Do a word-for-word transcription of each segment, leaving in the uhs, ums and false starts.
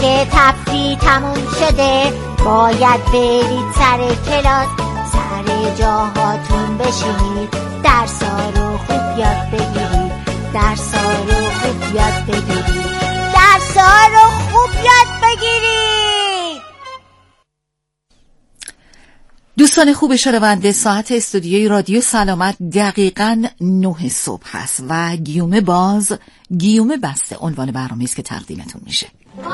دیگه تفریح تموم شده، باید برید سر کلاس، سر جاهاتون بشینید، درسا رو خوب یاد بگیرید، درسا رو خوب یاد بگیرید، درسا رو خوب یاد بگیرید. دوستان خوب شنونده، ساعت استودیوی رادیو سلامت دقیقاً نه صبح هست و گیومه باز گیومه بسته عنوان برنامه است که تقدیمتون میشه.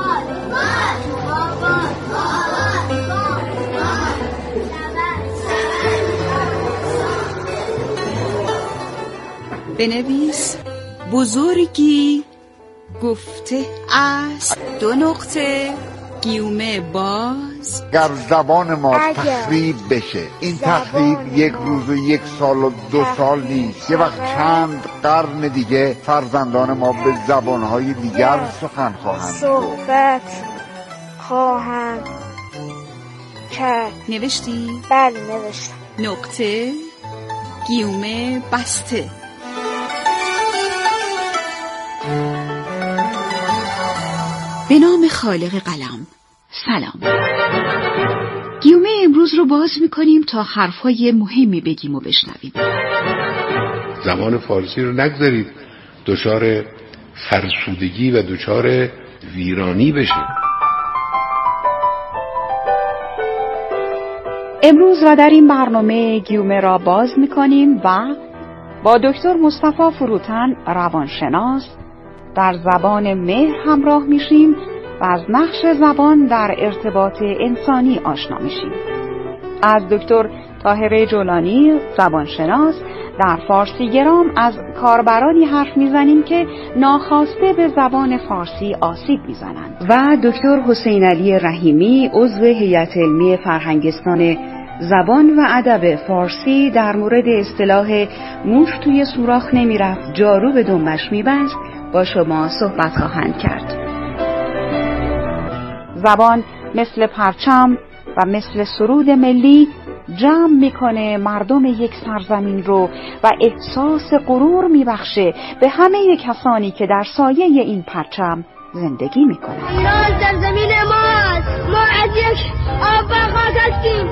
بنویس بزرگی گفته است دو نقطه گیومه باز. گر زبان ما تخریب بشه، این تخریب یک روز و یک سال و دو سال نیست، یه وقت چند قرن دیگه فرزندان ما به زبانهای دیگر سخن خواهند صحبت خواهند کرد. نوشتی؟ بله نوشتم. نقطه گیومه بسته. به نام خالق قلم. سلام. گیومه امروز رو باز میکنیم تا حرفای مهمی بگیم و بشنویم. زبان فارسی رو نگذارید دچار فرسودگی و دچار ویرانی بشه. امروز و در این برنامه گیومه را باز میکنیم و با دکتر مصطفی فروتن روانشناس در زبان مهر همراه میشیم و از نقش زبان در ارتباط انسانی آشنا میشیم. از دکتر طاهره جولانی زبانشناس در فارسی گرام از کاربرانی حرف میزنیم که ناخواسته به زبان فارسی آسیب میزنند و دکتر حسین علی رحیمی عضو هیئت علمی فرهنگستان زبان و ادب فارسی در مورد اصطلاح موش توی سوراخ نمیرفت جارو به دنبش میبست با شما صحبت خواهند کرد. زبان مثل پرچم و مثل سرود ملی جمع میکنه مردم یک سرزمین رو و احساس غرور میبخشه به همه کسانی که در سایه این پرچم زندگی میکنن. ایران سرزمین ماست، ما از یک آب و خاک هستیم.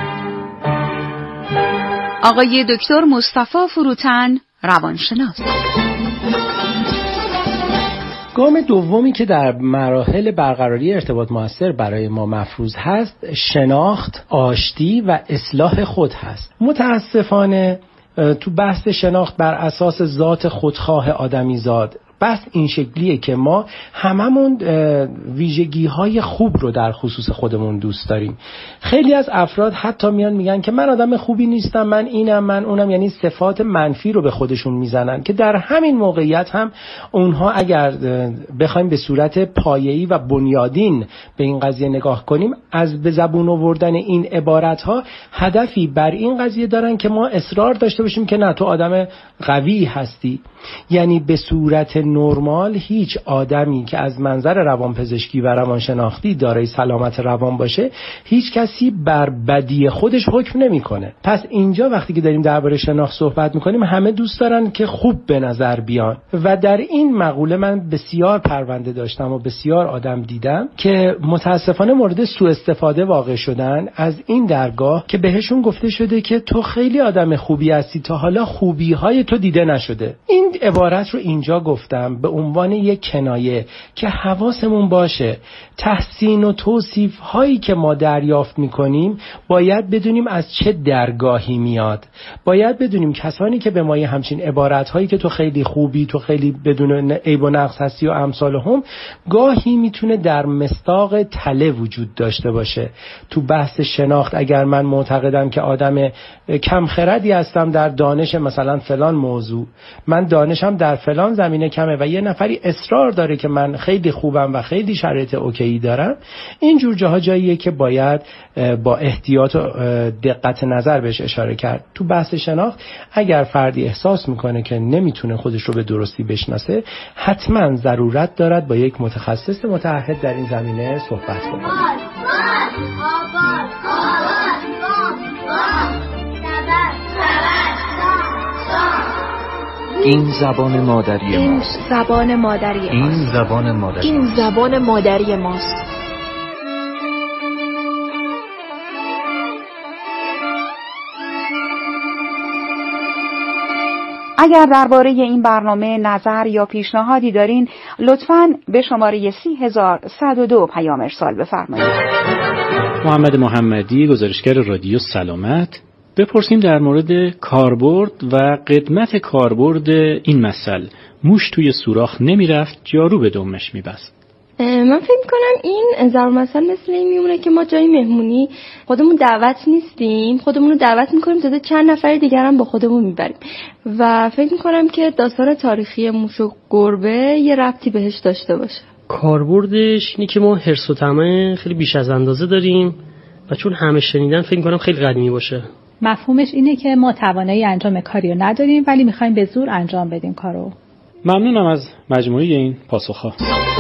آقای دکتر مصطفی فروتن روانشناس. گام دومی که در مراحل برقراری ارتباط مؤثر برای ما مفروض هست شناخت، آشتی و اصلاح خود هست. متاسفانه تو بحث شناخت بر اساس ذات خودخواه آدمیزاد بس این شکلیه که ما هممون ویژگی‌های خوب رو در خصوص خودمون دوست داریم. خیلی از افراد حتی میان میگن که من آدم خوبی نیستم، من اینم، من اونم، یعنی صفات منفی رو به خودشون میزنن که در همین موقعیت هم اونها اگر بخوایم به صورت پایه‌ای و بنیادین به این قضیه نگاه کنیم، از به زبون آوردن این عبارت‌ها هدفی بر این قضیه دارن که ما اصرار داشته باشیم که نه تو آدم قوی هستی. یعنی به صورت نرمال هیچ آدمی که از منظر روانپزشکی و روانشناختی دارای سلامت روان باشه هیچ کسی بر بدی خودش حکم نمیکنه. پس اینجا وقتی که داریم درباره شناخت صحبت میکنیم همه دوست دارن که خوب به نظر بیان و در این مقوله من بسیار پرونده داشتم و بسیار آدم دیدم که متاسفانه مورد سوء استفاده واقع شدن از این درگاه که بهشون گفته شده که تو خیلی آدم خوبی هستی، تا حالا خوبی های تو دیده نشده. این عبارت رو اینجا گفتم به عنوان یک کنایه که حواسمون باشه تحسین و توصیف هایی که ما دریافت میکنیم باید بدونیم از چه درگاهی میاد. باید بدونیم کسانی که به ما همچین عبارت هایی که تو خیلی خوبی، تو خیلی بدون عیب و نقص هستی و امثال هم، گاهی میتونه در مصداق تله وجود داشته باشه. تو بحث شناخت اگر من معتقدم که آدم کم خردی هستم در دانش مثلا فلان موضوع، من دانشم در فلان زمینه کمه و یه نفری اصرار داره که من خیلی خوبم و خیلی شرایط اوکی دارم، این جور جاها جاییه که باید با احتیاط و دقت نظر بهش اشاره کرد. تو بحث شناخت اگر فردی احساس میکنه که نمیتونه خودش رو به درستی بشناسه، حتما ضرورت دارد با یک متخصص متعهد در این زمینه صحبت کنه. این زبان مادری این ماست. زبان مادری ماست. این زبان مادری این زبان مادری ماست. اگر درباره این برنامه نظر یا پیشنهادی دارین لطفاً به شماره سی هزار صد و دو پیام ارسال بفرمایید. محمد محمدی، گزارشگر رادیو سلامت. بپرسیم در مورد کاربرد و قدمت کاربرد این مثل: موش توی سوراخ نمیرفت، جارو به دمش میبست. من فکر میکنم این ضرب مثل مثل این میمونه که ما جای مهمونی خودمون دعوت نیستیم، خودمون رو دعوت میکنیم تا چند نفر دیگر هم با خودمون میبریم و فکر میکنم که داستان تاریخی موش و گربه یه ربطی بهش داشته باشه. کاربردش اینه که ما حرص و طمع خیلی بیش از اندازه داریم و چون همه شنیدن فکر میکنم خیلی قدیمی باشه. مفهومش اینه که ما توانایی انجام کاری رو نداریم ولی میخوایم به زور انجام بدیم کارو. ممنونم از مجموعه این پاسخ‌ها.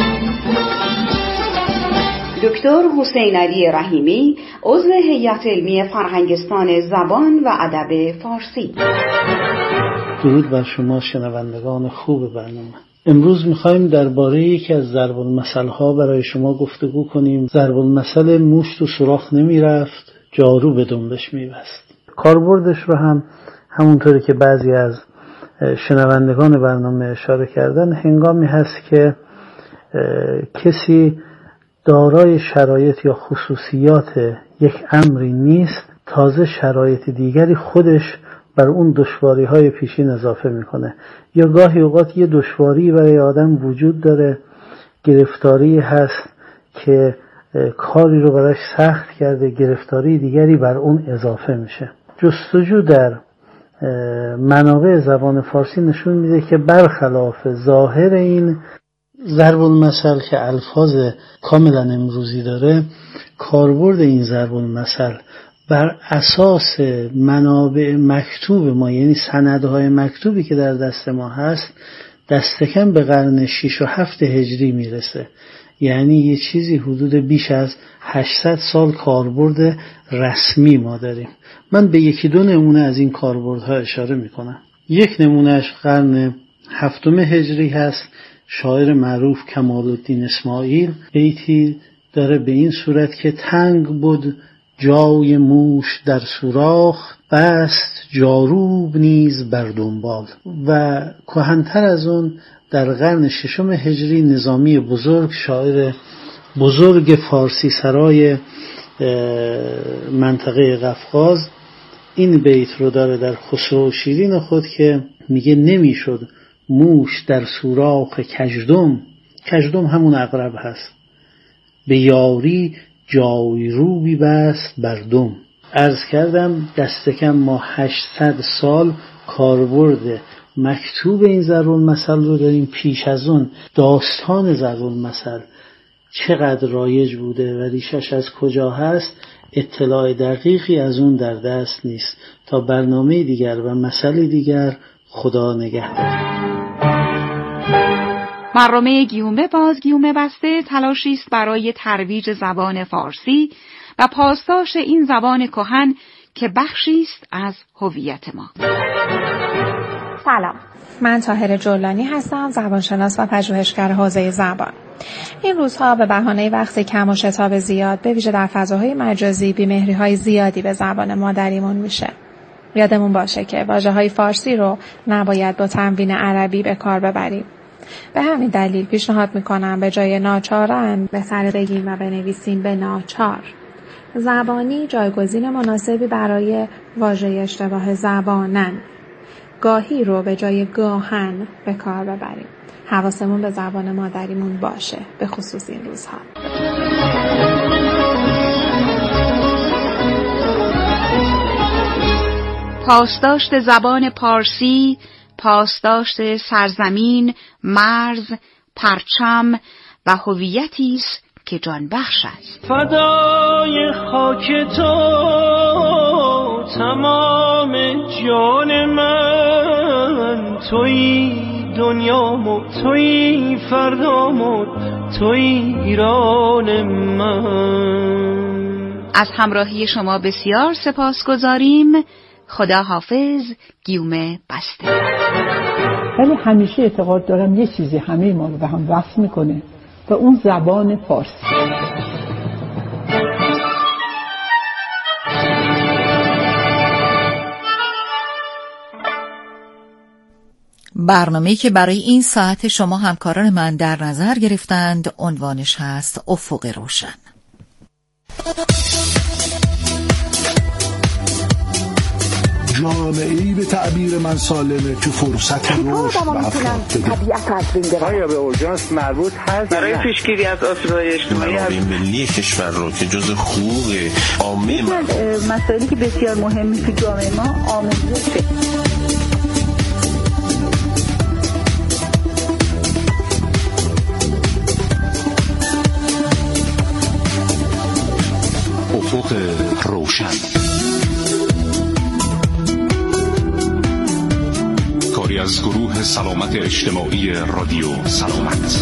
دکتر حسین علی رحیمی، عضو هیئت علمی فرهنگستان زبان و ادب فارسی. درود بر شما شنوندگان خوب برنامه. امروز میخوایم درباره یکی از ضرب المثل‌ها برای شما گفتگو کنیم. ضرب المثل موش تو سوراخ نمیرفت، جارو به دنبش میبست. کاربردش رو هم همونطوری که بعضی از شنوندگان برنامه اشاره کردن، هنگامی هست که کسی دارای شرایط یا خصوصیات یک امری نیست، تازه شرایط دیگری خودش بر اون دشواری‌های پیشین اضافه میکنه. یا گاهی اوقات یه دشواری برای آدم وجود داره، گرفتاری هست که کاری رو براش سخت کرده، گرفتاری دیگری بر اون اضافه میشه. جستجو در منابع زبان فارسی نشون میده که برخلاف ظاهر این ضرب المثل که الفاظ کاملا امروزی داره، کاربرد این ضرب المثل بر اساس منابع مکتوب ما، یعنی سندهای مکتوبی که در دست ما هست، دست کم به قرن شش و هفت هجری میرسه. یعنی یه چیزی حدود بیش از هشتصد سال کاربرد رسمی ما داریم. من به یکی دو نمونه از این کاربردها اشاره میکنم. یک نمونهش قرن هفتم هجری هست. شاعر معروف کمال الدین اسماعیل بیتی داره به این صورت که تنگ بود جای موش در سوراخ، بست جاروب نیز بر دنبال. و کهن‌تر از اون در قرن ششم هجری نظامی بزرگ، شاعر بزرگ فارسی سرای منطقه قفقاز، این بیت رو داره در خسرو و شیرین خود که میگه نمیشد موش در سوراخ کژدم، کژدم همون عقرب هست، به یاری جای روبی بست بر دم. عرض کردم دست کم ما هشتصد سال کاربرد مکتوب این ضرب المثل رو داریم. پیش از اون داستان ضرب المثل چقدر رایج بوده و ریشش از کجا هست، اطلاع دقیقی از اون در دست نیست. تا برنامه دیگر و مسئله دیگر، خدا نگهدار. برنامه گیومه باز گیومه بسته تلاشی است برای ترویج زبان فارسی و پاسداشت این زبان کهن که بخشی است از هویت ما. سلام، من طاهره جولانی هستم، زبانشناس و پژوهشگر حوزه زبان. این روزها به بهانه وقت کم و شتاب زیاد، به ویژه در فضاهای مجازی، بی‌مهری‌های زیادی به زبان مادریمون میشه. یادمون باشه که واژه‌های فارسی رو نباید با تنوین عربی به کار ببریم. به همین دلیل پیشنهاد میکنم به جای ناچارن بهتره بگیم و بنویسیم به ناچار. زبانی جایگزین مناسبی برای واژه اشتباه زبانن. گاهی رو به جای گاهن به کار ببریم. حواسمون به زبان مادریمون باشه، به خصوص این روزها. پاسداشت زبان پارسی، پاسداشت سرزمین، مرز، پرچم و هویتی است که جان بخش است. فدای خاک تو تمام جان من، توی دنیامو، توی فردامو، توی ایران من. از همراهی شما بسیار سپاسگزاریم. خدا حافظ. گیومه بسته. ولی همیشه اعتقاد دارم یه چیزی همه ما رو به هم وصل میکنه و اون زبان فارسی. برنامه‌ای که برای این ساعت شما همکاران من در نظر گرفتند عنوانش هست افق روشن. جامعه‌ای به تعبیر من سالمه که فرصت رشد و افراد آیا به اورژانس مربوط هست برای پیشگیری از آسیب‌های اجتماعی منابع ملی کشور رو که جزء حقوق عامه ما مسائلی که بسیار مهمی تو جامعه ما آموزش افق روشن، کاری از گروه سلامت اجتماعی رادیو سلامت.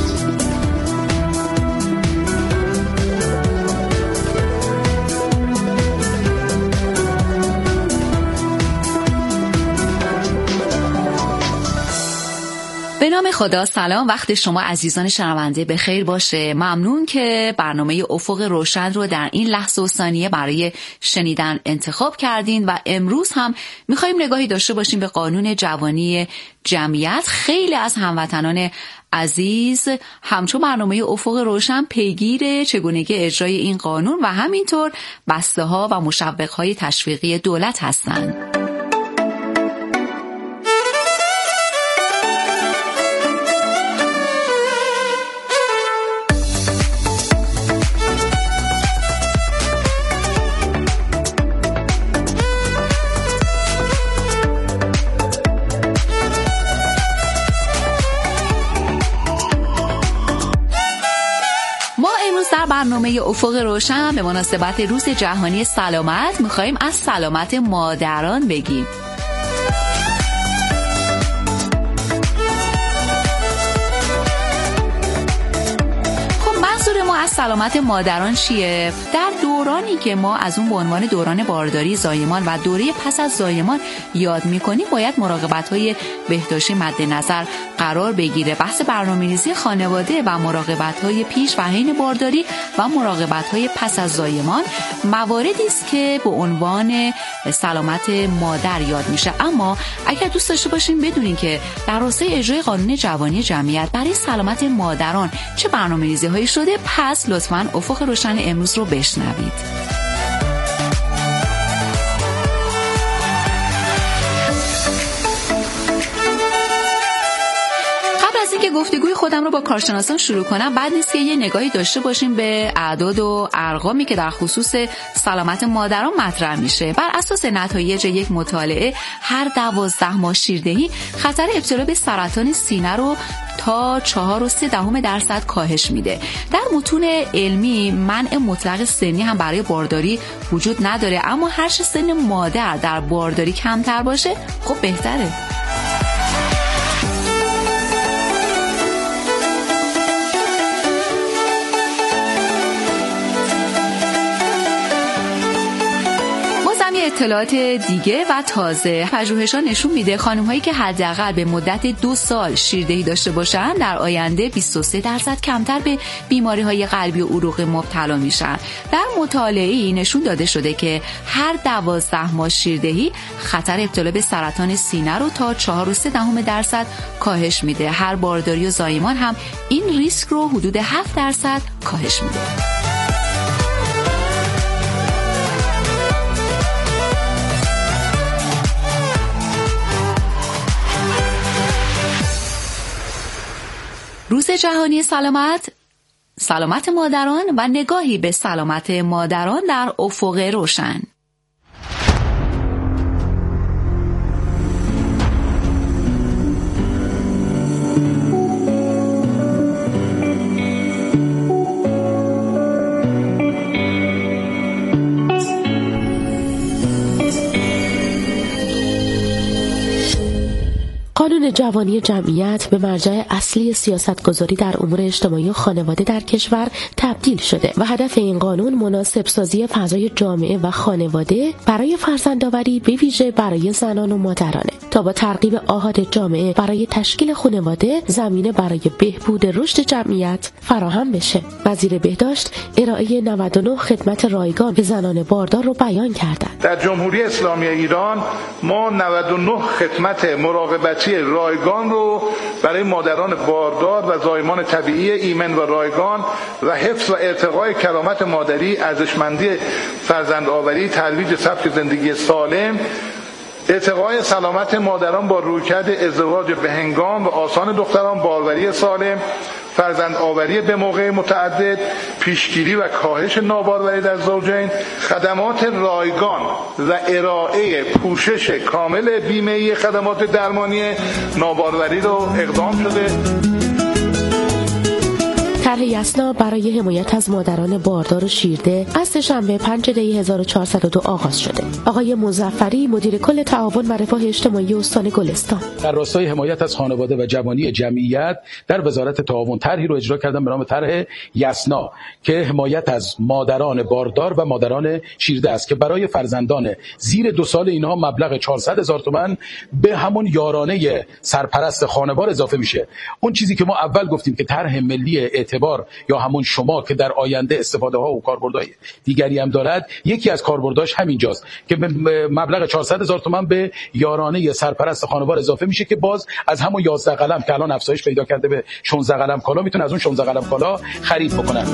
به نام خدا. سلام، وقت شما عزیزان شنونده به خیر باشه. ممنون که برنامه افق روشن رو در این لحظه و ثانیه برای شنیدن انتخاب کردین و امروز هم میخواییم نگاهی داشته باشیم به قانون جوانی جمعیت. خیلی از هموطنان عزیز همچون برنامه افق روشن پیگیر چگونگی اجرای این قانون و همینطور بسته ها و مشوق های تشویقی دولت هستند. برنامه افق روشن به مناسبت روز جهانی سلامت می‌خوایم از سلامت مادران بگیم. ما از سلامت مادران چیه؟ در دورانی که ما از اون به عنوان دوران بارداری، زایمان و دوره پس از زایمان یاد می‌کنیم باید مراقبت‌های بهداشتی مد نظر قرار بگیره. بحث برنامه‌ریزی خانواده و مراقبت‌های پیش و حین بارداری و مراقبت‌های پس از زایمان مواردی است که به عنوان سلامت مادر یاد میشه. اما اگر دوست داشته باشین بدونین که در راستای اجرای قانون جوانی جمعیت برای سلامت مادران چه برنامه‌ریزی‌هایی شده، پس لطفاً افق روشن امروز رو بشنوید. که گفتگوی خودم رو با کارشناسان شروع کنم، بعد نیست که یه نگاهی داشته باشیم به اعداد و ارقامی که در خصوص سلامت مادران مطرح میشه. بر اساس نتایج یک مطالعه هر دوازده ماه شیردهی خطر ابتلا به سرطان سینه رو تا چهار و سه دهم درصد کاهش میده. در متون علمی منع مطلق سنی هم برای بارداری وجود نداره، اما هر چه سن مادر در بارداری کمتر باشه خب بهتره. اطلاعات دیگه و تازه پژوهش‌ها نشون میده خانم‌هایی که حداقل به مدت دو سال شیردهی داشته باشن در آینده بیست و سه درصد کمتر به بیماری‌های قلبی و عروقی مبتلا میشن. در مطالعه‌ای نشون داده شده که هر دوازده ماه شیردهی خطر ابتلا به سرطان سینه رو تا چهار و سه دهم درصد کاهش میده. هر بارداری و زایمان هم این ریسک رو حدود هفت درصد کاهش میده. روز جهانی سلامت، سلامت مادران و نگاهی به سلامت مادران در افق روشن. قانون جوانی جمعیت به مرجع اصلی سیاستگذاری در امور اجتماعی و خانواده در کشور تبدیل شده و هدف این قانون مناسب سازی فضای جامعه و خانواده برای فرزندآوری به ویژه برای زنان و مادرانه تا با ترغیب آحاد جامعه برای تشکیل خانواده زمینه برای بهبود رشد جمعیت فراهم بشه. وزیر بهداشت ارائه نود و نه خدمت رایگان به زنان باردار رو بیان کردند. در جمهوری اسلامی ایران ما نود و نه خدمت مراقبتی رایگان رو برای مادران باردار و زایمان طبیعی ایمن و رایگان و حفظ و ارتقای کرامت مادری، ارزشمندی فرزندآوری، ترویج سبک زندگی سالم، ارتقای سلامت مادران با رویکرد ازدواج به هنگام و آسان دختران، باروری سالم، فرزندآوری به موقع متعدد، پیشگیری و کاهش ناباروری در زوجین، خدمات رایگان و ارائه پوشش کامل بیمه‌ای خدمات درمانی ناباروری رو اقدام شده. طرح یسنا برای حمایت از مادران باردار و شیرده از سه‌شنبه پنج دی هزار و چهارصد و دو آغاز شده. آقای مظفری مدیر کل تعاون و رفاه اجتماعی استان گلستان در راستای حمایت از خانواده و جوانی جمعیت در وزارت تعاون طرحی رو اجرا کردن به نام طرح یسنا که حمایت از مادران باردار و مادران شیرده است که برای فرزندان زیر دو سال اینها مبلغ چهارصد هزار تومان به همون یارانه سرپرست خانوار اضافه میشه. اون چیزی که ما اول گفتیم که طرح ملی اعتبار یا همون شما که در آینده استفاده ها و کاربردهای دیگری هم دارد، یکی از کاربرداش همینجاست که به مبلغ چهارصد هزار تومان به یارانه سرپرست خانوار اضافه میشه که باز از همون یازده قلم که الان افزایش پیدا کرده به شانزده قلم کالا میتونه از اون شانزده قلم کالا خرید بکنن.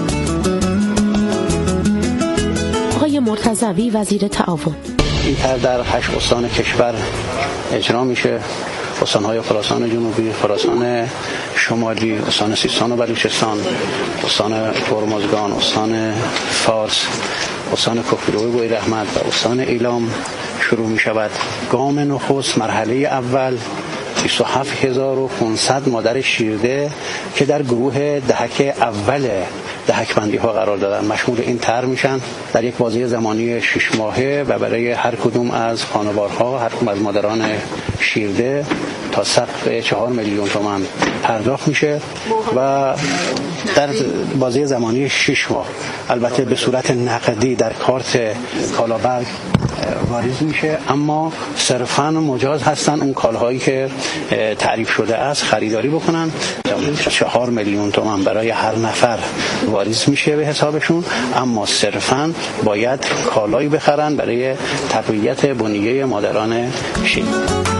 آقای مرتضوی وزیر تعاون: این طرح در هشت استان کشور اجرا میشه. استان‌های خراسان جنوبی، خراسان شمالی، استان سیستان و بلوچستان، استان هرمزگان، استان فارس، استان کفرگوی بویراحمد و استان ایلام شروع می شود. گام نخست مرحله اول بیست و هفت هزار و پانصد مادر شیرده که در گروه دهک اول دهک بندی ها قرار دادن مشمول این طرح میشن در یک بازه زمانی شش ماهه و برای هر کدوم از خانوارها، هر کدوم از مادران شیرده تا سقف چهار میلیون تومان پرداخت میشه و در بازه زمانی شش ماه البته به صورت نقدی در کارت کالابرگ واریز میشه، اما صرفاً مجاز هستن اون کالاهایی که تعریف شده است خریداری بکنن. چهار میلیون تومان برای هر نفر واریز میشه به حسابشون، اما صرفاً باید کالایی بخرن برای تقویت بنیه مادران شیرده.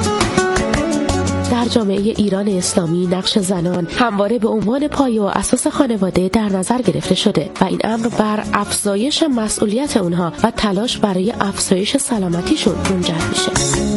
در جامعه ایران اسلامی نقش زنان همواره به عنوان پایه و اساس خانواده در نظر گرفته شده و این امر بر افزایش مسئولیت اونها و تلاش برای افزایش سلامتیشون منجر میشه.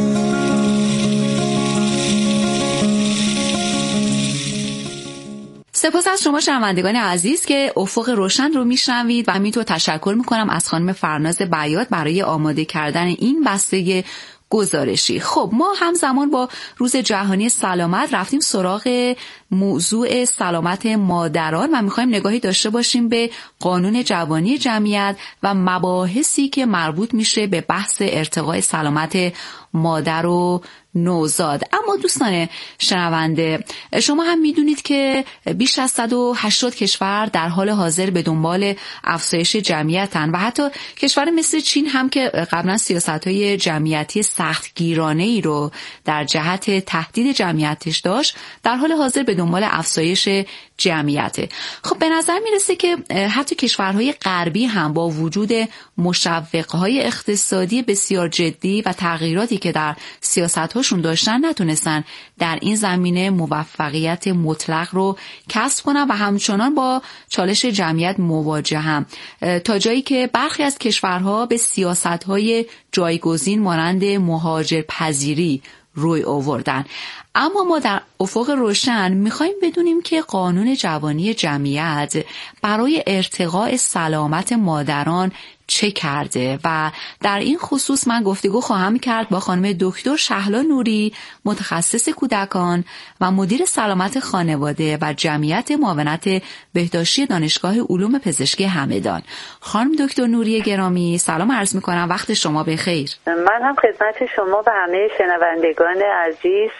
سپاس از شما شنوندگان عزیز که افق روشن رو میشنوید و همینطور تشکر میکنم از خانم فرناز بیات برای آماده کردن این بسته گزارشی. خب ما همزمان با روز جهانی سلامت رفتیم سراغ موضوع سلامت مادران و میخوایم نگاهی داشته باشیم به قانون جوانی جمعیت و مباحثی که مربوط میشه به بحث ارتقای سلامت مادر و نوزاد. اما دوستان شنونده، شما هم میدونید که بیش از صد و هشتاد کشور در حال حاضر به دنبال افزایش جمعیتن و حتی کشور مثل چین هم که قبلا سیاست‌های جمعیتی سختگیرانه‌ای رو در جهت تهدید جمعیتش داشت، در حال حاضر به دنبال افزایش جمعیته. خب به نظر میرسه که حتی کشورهای غربی هم با وجود مشوق‌های اقتصادی بسیار جدی و تغییراتی که در سیاست‌هاشون داشتن نتونستن در این زمینه موفقیت مطلق رو کسب کنن و همچنان با چالش جمعیت مواجهن، تا جایی که برخی از کشورها به سیاست‌های جایگزین مانند مهاجرپذیری روی آوردن. اما ما در افق روشن میخوایم بدونیم که قانون جوانی جمعیت برای ارتقاء سلامت مادران چه کرده و در این خصوص من گفتگو خواهم کرد با خانم دکتر شهلا نوری، متخصص کودکان و مدیر سلامت خانواده و جمعیت معاونت بهداشتی دانشگاه علوم پزشکی همدان. خانم دکتر نوری گرامی، سلام عرض میکنم، وقت شما بخیر. من هم خدمت شما و همه شنوندگان عزیز سلام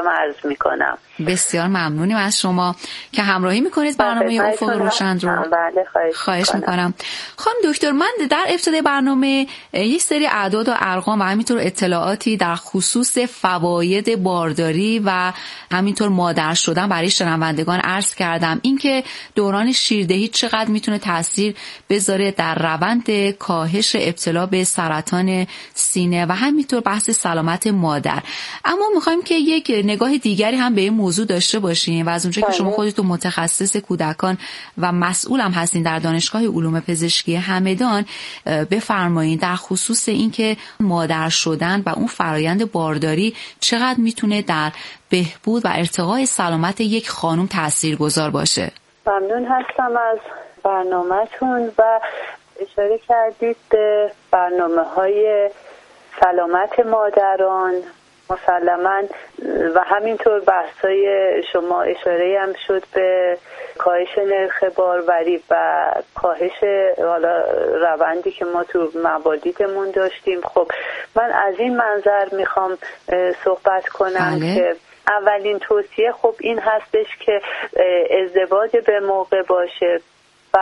عرض میکنم. بسیار ممنونیم از شما که همراهی میکنید برنامه افق روشن رو. بله خواهش, خواهش میکنم. خانم دکتر، من در ابتدای برنامه یک سری اعداد و ارقام و همینطور اطلاعاتی در خصوص فواید بارداری و همینطور مادر شدن برای شنوندگان عرض کردم. اینکه دوران شیردهی چقدر میتونه تاثیر بذاره در روند کاهش ابتلا به سرطان سینه و همینطور بحث سلامت مادر. اما میخوایم که یک نگاه دیگری هم به این موضوع داشته باشیم و از اونجایی که شما خودتون متخصص کودکان و مسئول هم هستین در دانشگاه علوم پزشکی همدان، بفرمایید در خصوص اینکه مادر شدن و اون فرایند بارداری چقدر میتونه در بهبود و ارتقای سلامت یک خانم تاثیرگذار باشه. ممنون هستم از برنامه‌تون و اشاره کردید به برنامه‌های سلامت مادران مسلماً و همینطور بحث‌های شما اشاره هم شد به کاهش نرخ باروری و کاهش حالا روندی که ما تو مبادیتمون داشتیم. خب من از این منظر میخوام صحبت کنم بله. که اولین توصیه خب این هستش که ازدواج به موقع باشه و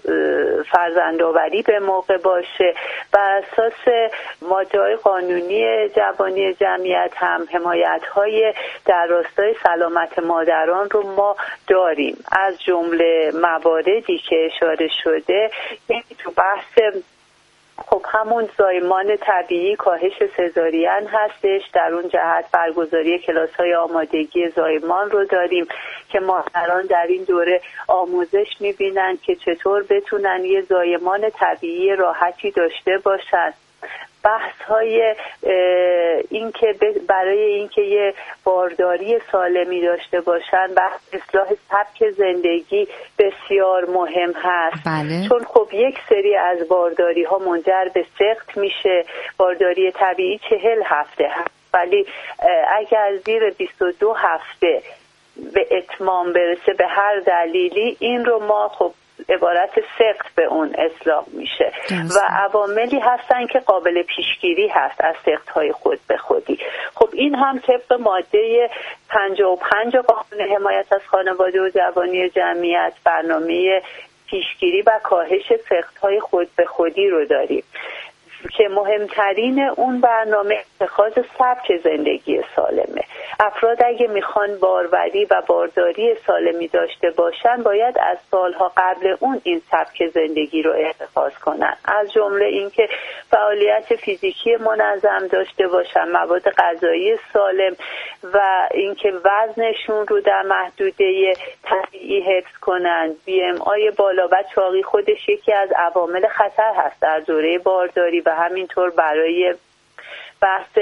فرزندآوری به موقع باشه. بر اساس ماجرای قانونی جوانی جمعیت هم حمایت‌های در راستای سلامت مادران رو ما داریم. از جمله مواردی که اشاره شده یعنی تو بحث خب همون زایمان طبیعی کاهش سزارین هستش. در اون جهت برگزاری کلاس‌های آمادگی زایمان رو داریم که مادران در این دوره آموزش می‌بینن که چطور بتونن یه زایمان طبیعی راحتی داشته باشن. بحث های این که برای اینکه یه بارداری سالمی داشته باشن بحث اصلاح سبک زندگی بسیار مهم هست بله. چون خب یک سری از بارداری ها منجر به سقط میشه. بارداری طبیعی چهل هفته هست ولی اگر زیر بیست و دو هفته به اتمام برسه به هر دلیلی این رو ما خب عبارت سقط به اون اصلاح میشه و عواملی هستن که قابل پیشگیری هست از سقط‌های خود به خودی. خب این هم طبق ماده پنجاه و پنج قانون حمایت از خانواده و جوانی جمعیت برنامه پیشگیری و کاهش سقط‌های خود به خودی رو داریم که مهمترین اون برنامه اتخاذ سبک زندگی سالمه. افراد اگه میخوان باروری و بارداری سالمی داشته باشن باید از سالها قبل اون این سبک زندگی رو اتخاذ کنن، از جمله اینکه فعالیت فیزیکی منظم داشته باشن، مواد غذایی سالم و اینکه وزنشون رو در محدوده طبیعی حفظ کنن. بی ام آی بالا و چاقی خودش یکی از عوامل خطر هست در دوره بارداری و همینطور برای بحث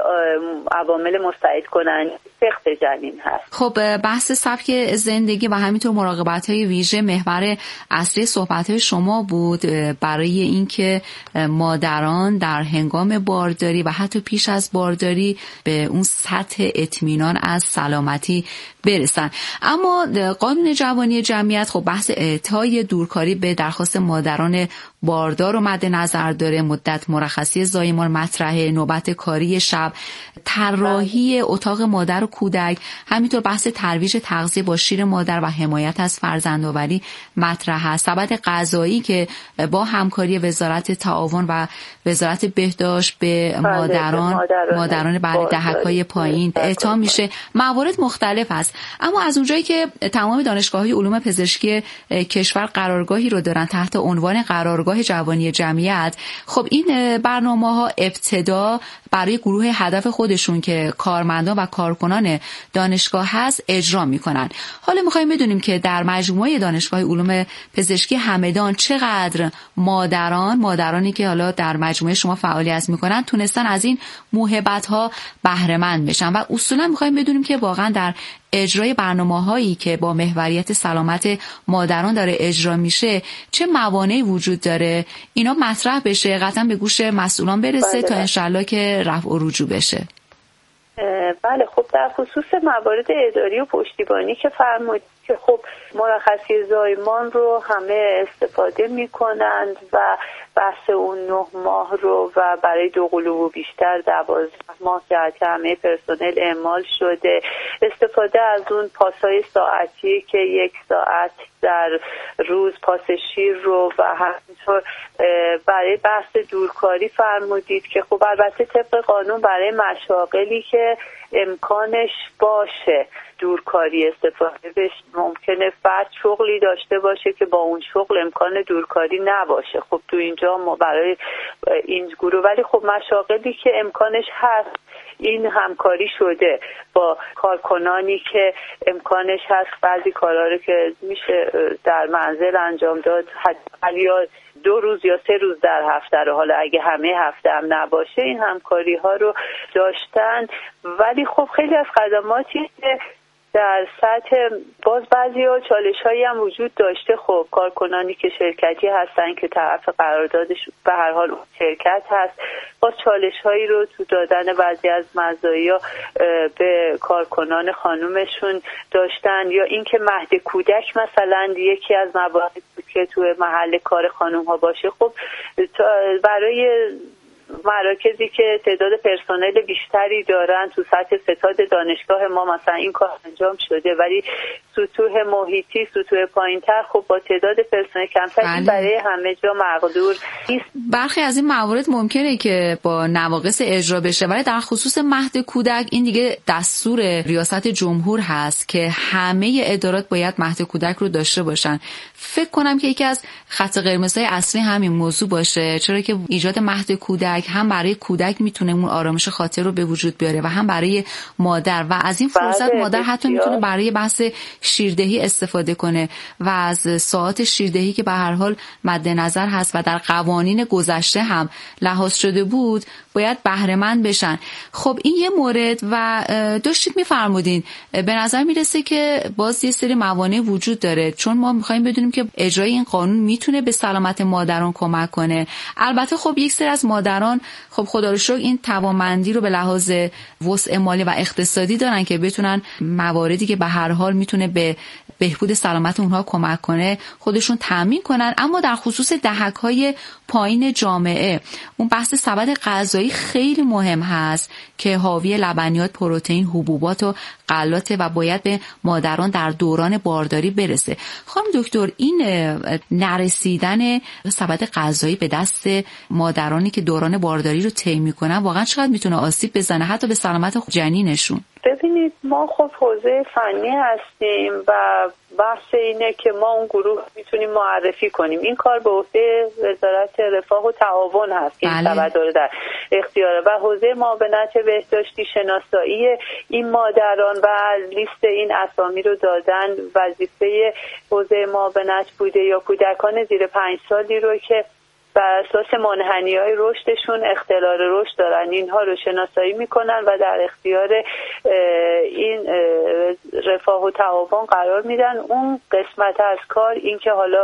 عوامل مستعد کننده سقط جنین هست. خب بحث سبک زندگی و همینطور مراقبت‌های ویژه محور اصلی صحبت‌های شما بود برای اینکه مادران در هنگام بارداری و حتی پیش از بارداری به اون سطح اطمینان از سلامتی برسن. اما قانون جوانی جمعیت خب بحث اعطای دورکاری به درخواست مادران باردار رو مد نظر داره، مدت مرخصی زایمان مطرحه، نوبت کاری شب، طراحی اتاق مادر و کودک، همینطور بحث ترویج تغذیه با شیر مادر و حمایت از فرزندآوری مطرح است. سبد غذایی که با همکاری وزارت تعاون و وزارت بهداشت به مادران مادران, مادران برای دهک‌های پایین اعطا میشه. موارد مختلف است، اما از اونجایی که تمام دانشگاه‌های علوم پزشکی کشور قرارگاهی رو دارن تحت عنوان قرارگاه جوانی جمعیت، خب این برنامه‌ها ابتدا برای گروه هدف خودشون که کارمندان و کارکنان دانشگاه هست اجرا میکنن. حالا میخوایم بدونیم که در مجموعه دانشگاه علوم پزشکی همدان چقدر مادران مادرانی که حالا در مجموعه شما فعالیت میکنن تونستن از این موهبت‌ها بهره مند بشن و اصولا میخوایم بدونیم که واقعا در اجرای برنامه‌هایی که با محوریت سلامت مادران داره اجرا میشه چه موانعی وجود داره، اینا مطرح بشه، قطعا به گوش مسئولان برسه بله تا انشالله که رفع و رجوع بشه. بله خب در خصوص موارد اداری و پشتیبانی که فرمودید که خب مرخصی زایمان رو همه استفاده میکنند و بحث اون نه ماه رو و برای دو قلو بیشتر دوازده ماه که همه پرسنل اعمال شده، استفاده از اون پاسهای ساعتی که یک ساعت در روز پاس شیر رو و همینطور برای بحث دورکاری فرمودید که خب البته طبق قانون برای مشاغلی که امکانش باشه دورکاری استفاده بشه. ممکنه فرد شغلی داشته باشه که با اون شغل امکان دورکاری نباشه، خب تو اینجا ما برای این گروه، ولی خب مشاغلی که امکانش هست این همکاری شده با کارکنانی که امکانش هست بعضی کارها رو که میشه در منزل انجام داد حتی یا دو روز یا سه روز در هفته رو، حالا اگه همه هفته هم نباشه این همکاری ها رو داشتن. ولی خب خیلی از خدماتی که در سطح باز بعضی ها چالش هایی هم وجود داشته، خب کارکنانی که شرکتی هستن که طرف قراردادش به هر حال شرکت هست باز چالش هایی رو تو دادن بعضی از مزایا به کارکنان خانومشون داشتن، یا اینکه مهد کودک مثلا یکی از مواردی که تو محل کار خانوم ها باشه. خب برای مراکزی که تعداد پرسنل بیشتری دارن تو سطح ستاد دانشگاه ما مثلا این کار انجام شده، ولی سطوح محیطی سطوح پایین‌تر خب با تعداد پرسنل کمتر این برای همه جا مقدور نیست. برخی از این موارد ممکنه که با نواقص اجرا بشه، ولی در خصوص مهد کودک این دیگه دستور ریاست جمهور هست که همه ادارات باید مهد کودک رو داشته باشن. فکر کنم که یکی از خط قرمزهای اصلی همین موضوع باشه، چرا که ایجاد مهد کودک هم برای کودک میتونه اون آرامش خاطر رو به وجود بیاره و هم برای مادر، و از این فرصت مادر حتی میتونه برای بحث شیردهی استفاده کنه و از ساعات شیردهی که به هر حال مد نظر هست و در قوانین گذشته هم لحاظ شده بود باید بهره مند بشن. خب این یه مورد و داشتید میفرمودین به نظر میرسه که باز یه سری موانع وجود داره، چون ما میخوایم بدونیم که اجرای این قانون میتونه به سلامت مادران کمک کنه. البته خب یک سری از مادران خب خدا رو شکر این توانمندی رو به لحاظ وسع مالی و اقتصادی دارن که بتونن مواردی که به هر حال میتونه به بهبود سلامت اونها کمک کنه خودشون تامین کنن. اما در خصوص دهک‌های پایین جامعه اون بحث سبد غذایی خیلی مهم هست که حاوی لبنیات، پروتئین، حبوبات و غلاته و باید به مادران در دوران بارداری برسه. خانم دکتر، این نرسیدن سبد غذایی به دست مادرانی که دوران بارداری رو طی میکنن واقعا چقدر میتونه آسیب بزنه حتی به سلامت جنینشون؟ ببینید ما خب حوزه فنی هستیم و بحث اینه که ما اون گروه میتونیم معرفی کنیم. این کار به عهده وزارت رفاه و تعاون هست که این سبد رو در اختیاره و حوزه معاونت بهداشتی شناسایی این مادران و لیست این اسامی رو دادن. وظیفه حوزه معاونت بوده یا کودکان زیر پنج سالی رو که بر اساس منحنی‌های رشدشون اختلال رشد دارن اینها رو شناسایی میکنن و در اختیار این رفاه و تعاون قرار میدن. اون قسمت از کار این که حالا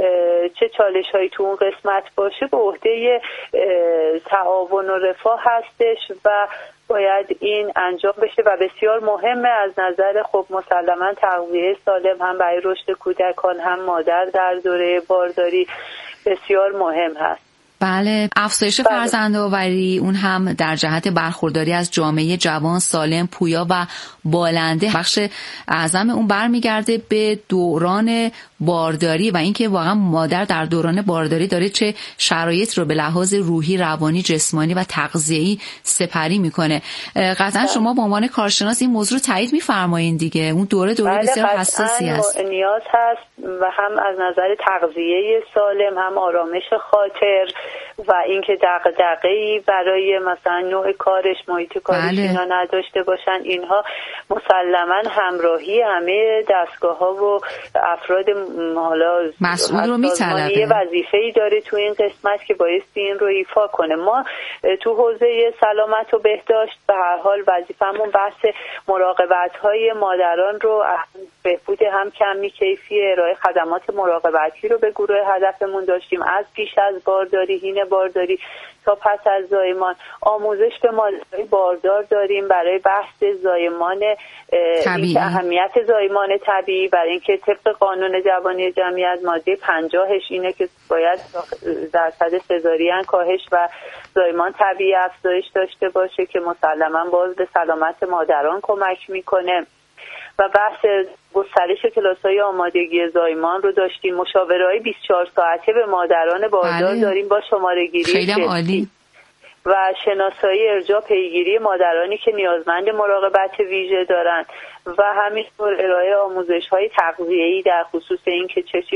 چه چالش‌هایی تو اون قسمت باشه به عهده تعاون و رفاه هستش و باید این انجام بشه و بسیار مهمه از نظر خب مسلماً تغذیه سالم هم برای رشد کودکان هم مادر در دوره بارداری بسیار مهم هست. بله، افزایش فرزندآوری اون هم در جهت برخورداری از جامعه جوان، سالم، پویا و بالنده. بخش اعظم اون برمیگرده به دوران بارداری و اینکه واقعا مادر در دوران بارداری داره چه شرایط رو به لحاظ روحی، روانی، جسمانی و تغذیه‌ای سپری میکنه. قطعا شما به عنوان کارشناس این موضوع رو تایید میفرمایید دیگه. اون دوره دوره بله بسیار حساسی است. نیاز هست و هم از نظر تغذیه سالم، هم آرامش خاطر و اینکه دغدغه‌ای برای مثلا نوع کارش، محیط کارش بله. اینا نداشته باشن. اینها مسلماً همراهی همه دستگاه‌ها و افراد حالا مسئول رو میطلبه. یه وظیفه‌ای داره تو این قسمت که بایستی این رو ایفا کنه. ما تو حوزه سلامت و بهداشت به هر حال وظیفمون بحث مراقبت‌های مادران رو بهبود هم کمی کیفی ارائه خدمات مراقبتی رو به گروه هدفمون داشتیم از پیش از بارداری، حین بارداری تا پس از زایمان. آموزش به مادرای باردار داریم برای بحث زایمان طبیعی، اهمیت زایمان طبیعی، برای اینکه طبق قانون جوانی جمعیت ماده پنجاهش اینه که باید درصد سزارین کاهش و زایمان طبیعی افزایش داشته باشه که مسلماً باز به سلامت مادران کمک میکنه. و بحث گسترش کلاس‌های آمادگی زایمان رو داشتیم. مشاوره‌های بیست و چهار ساعته به مادران باردار بله. داریم با شماره‌گیری خیلی عالی و شناسایی ارجاع پیگیری مادرانی که نیازمند مراقبت ویژه دارند و همینطور ارائه آموزش‌های تغذیه‌ای در خصوص این که چه